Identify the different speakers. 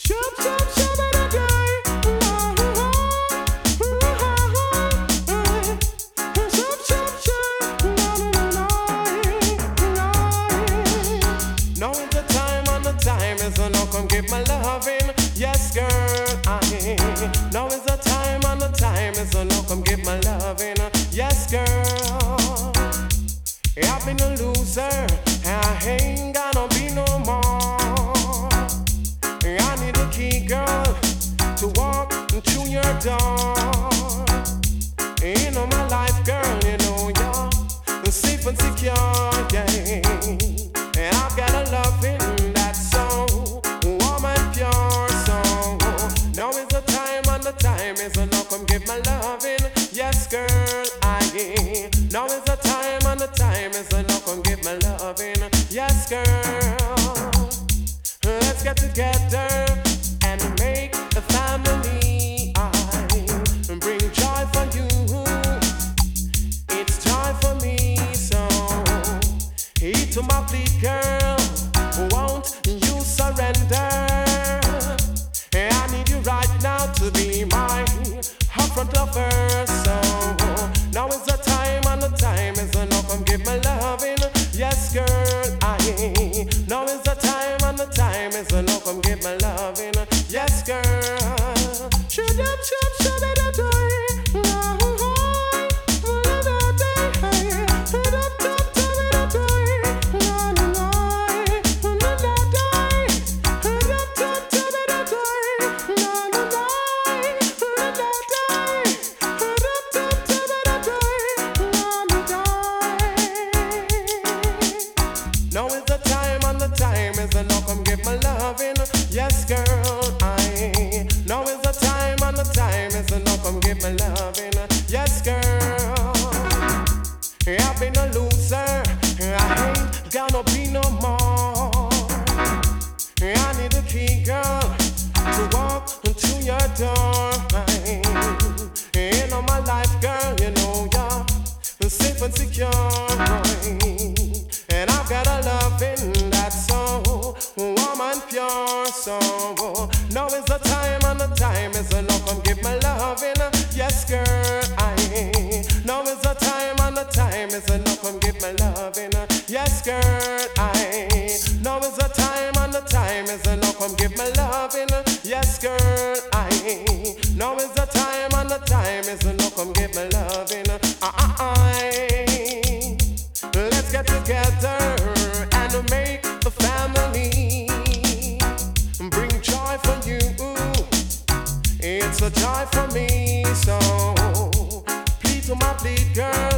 Speaker 1: Now is the time and the time is now come give my loving. Yes, girl, now is the time and the time is now come give my loving. Yes, girl, I've been a loser, I ain't gonna be no more. I need a key, girl, to walk through your door. You know my life, girl, you know you're safe and secure, yeah. And I've got a loving that's so warm and pure, so now is the time and the time is now come give my loving. Yes, girl, now is the time and the time is now come give my loving. Yes, girl, let's get together and make a family. I bring joy for you, it's joy for me. So heed to my plea, girl, won't you surrender? I need you right now to be my upfront lover. So now is the time and the time is now come give my loving. Yes, girl, now is the time and the time is now come give my loving. Yes, girl, should now is the time and the time is now come give my loving. Yes, girl, now is the time and the time is now come give my loving. Yes, girl, I've been a loser, I ain't gonna be no more. I need a key, girl, to walk through your door. You know my life, girl, you know you're safe and secure, boy. And I've got a loving that's so warm and pure. So now is the time and the time is now come give my loving. Yes, girl, now is the time and the time is now come give my loving. Yes, girl, now is the time and the time is now come give my loving. Yes, girl, now is the time and the time is now come give my loving. Let's get together and make the family. Bring joy for you, it's a joy for me. So plead to my plea, girl.